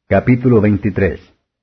Capítulo 23.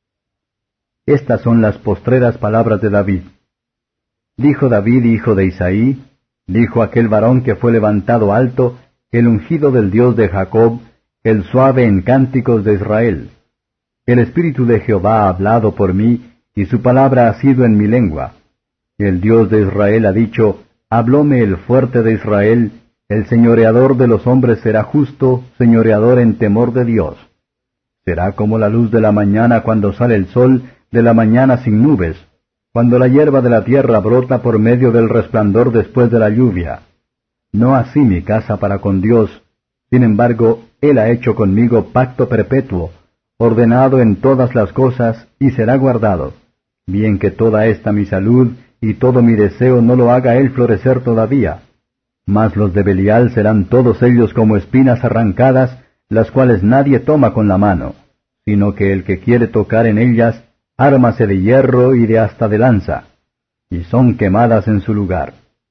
Estas son las postreras palabras de David. Dijo David, hijo de Isaí, dijo aquel varón que fue levantado alto, el ungido del Dios de Jacob, el suave en cánticos de Israel. El Espíritu de Jehová ha hablado por mí, y su palabra ha sido en mi lengua. El Dios de Israel ha dicho, hablóme el fuerte de Israel, el señoreador de los hombres será justo, señoreador en temor de Dios. Será como la luz de la mañana cuando sale el sol, de la mañana sin nubes, cuando la hierba de la tierra brota por medio del resplandor después de la lluvia. No así mi casa para con Dios, sin embargo, Él ha hecho conmigo pacto perpetuo, ordenado en todas las cosas, y será guardado, bien que toda esta mi salud y todo mi deseo no lo haga Él florecer todavía. Mas los de Belial serán todos ellos como espinas arrancadas, las cuales nadie toma con la mano, sino que el que quiere tocar en ellas, ármase de hierro y de asta de lanza, y son quemadas en su lugar.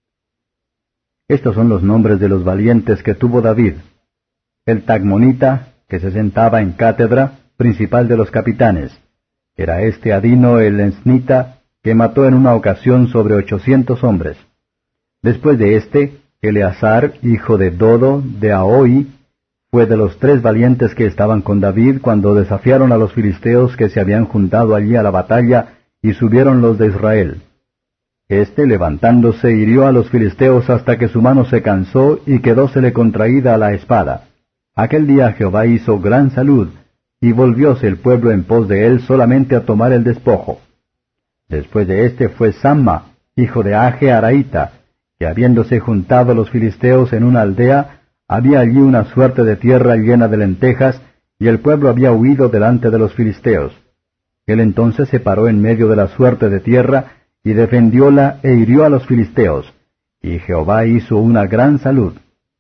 Estos son los nombres de los valientes que tuvo David. El Tagmonita, que se sentaba en cátedra, principal de los capitanes. Era este Adino el Ensnita, que mató en una ocasión sobre 800 hombres. Después de este, Eleazar, hijo de Dodo, de Ahohi, fue de los 3 valientes que estaban con David cuando desafiaron a los filisteos que se habían juntado allí a la batalla, y subieron los de Israel. Este, levantándose, hirió a los filisteos hasta que su mano se cansó y quedósele contraída a la espada. Aquel día Jehová hizo gran salud, y volvióse el pueblo en pos de él solamente a tomar el despojo. Después de este fue Samma, hijo de Age Araíta, que habiéndose juntado los filisteos en una aldea, había allí una suerte de tierra llena de lentejas, y el pueblo había huido delante de los filisteos. Él entonces se paró en medio de la suerte de tierra, y defendióla e hirió a los filisteos, y Jehová hizo una gran salud.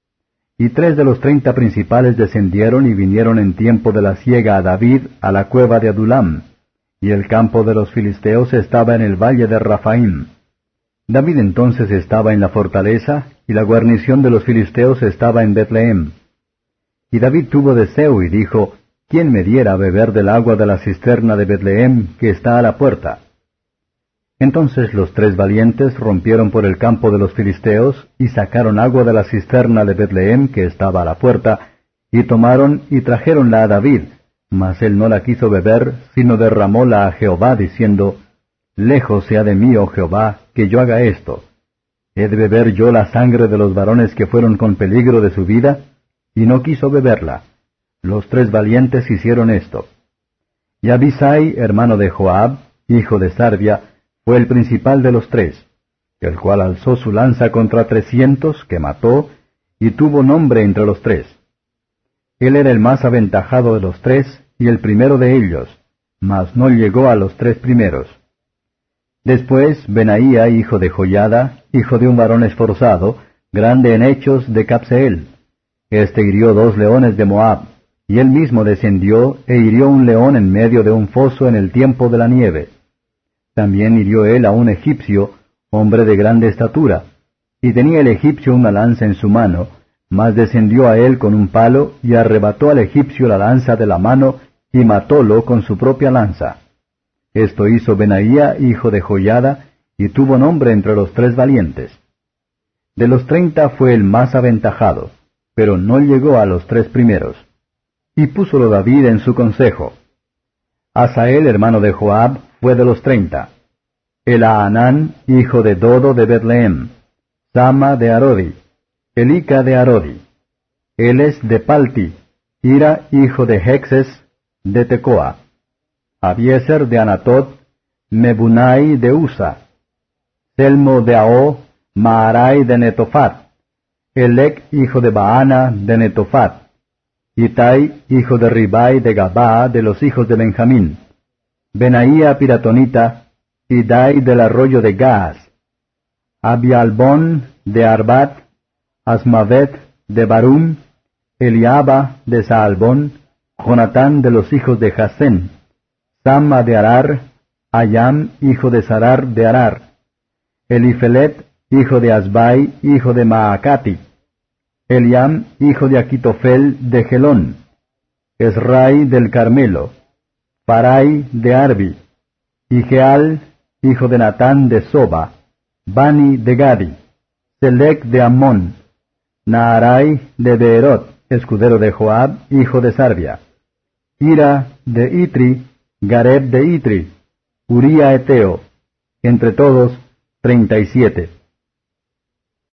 Y 3 de los 30 principales descendieron y vinieron en tiempo de la siega a David a la cueva de Adulam, y el campo de los filisteos estaba en el valle de Rafaim. David entonces estaba en la fortaleza, y la guarnición de los filisteos estaba en Betlehem. Y David tuvo deseo y dijo, ¿quién me diera a beber del agua de la cisterna de Betlehem, que está a la puerta? Entonces los 3 valientes rompieron por el campo de los filisteos, y sacaron agua de la cisterna de Betlehem, que estaba a la puerta, y tomaron y trajéronla a David, mas él no la quiso beber, sino derramóla a Jehová, diciendo, lejos sea de mí, oh Jehová, que yo haga esto. ¿He de beber yo la sangre de los varones que fueron con peligro de su vida? Y no quiso beberla. Los 3 valientes hicieron esto. Y Abisai, hermano de Joab, hijo de Sarvia, fue el principal de los 3, el cual alzó su lanza contra 300, que mató, y tuvo nombre entre los 3. Él era el más aventajado de los 3, y el primero de ellos, mas no llegó a los 3 primeros. Después, Benaía, hijo de Joiada, hijo de un varón esforzado, grande en hechos de Capseel. Este hirió 2 leones de Moab, y él mismo descendió e hirió un león en medio de un foso en el tiempo de la nieve. También hirió él a un egipcio, hombre de grande estatura, y tenía el egipcio una lanza en su mano, mas descendió a él con un palo, y arrebató al egipcio la lanza de la mano, y matólo con su propia lanza. Esto hizo Benaía, hijo de Joiada, y tuvo nombre entre los 3 valientes. De los 30 fue el más aventajado, pero no llegó a los 3 primeros. Y púsolo David en su consejo. Asael, hermano de Joab, fue de los 30. Elhaanán, hijo de Dodo de Betlehem. Sama de Arodi. Elica de Arodi. Eles de Palti. Ira, hijo de Hexes, de Tecoa. Abieser de Anatot, Mebunai de Usa, Selmo de Ao, Maarai de Netofat, Elec, hijo de Baana, de Netofat, Itai, hijo de Ribai de Gabaa, de los hijos de Benjamín, Benaía piratonita, Idai del arroyo de Gaas, Abialbón de Arbat, Asmavet de Barum, Eliaba de Saalbón, Jonatán de los hijos de Jasén, Samma de Arar, Ayam, hijo de Sarar de Arar, Elifelet, hijo de Asbai, hijo de Maacati, Eliam, hijo de Aquitofel de Gelón, Esrai del Carmelo, Parai de Arbi, Igeal, hijo de Natán de Soba, Bani de Gadi, Selec de Amón, Naarai de Beerot, escudero de Joab, hijo de Sarbia, Ira de Itri, Gareb de Itri, Uría Eteo, entre todos 37.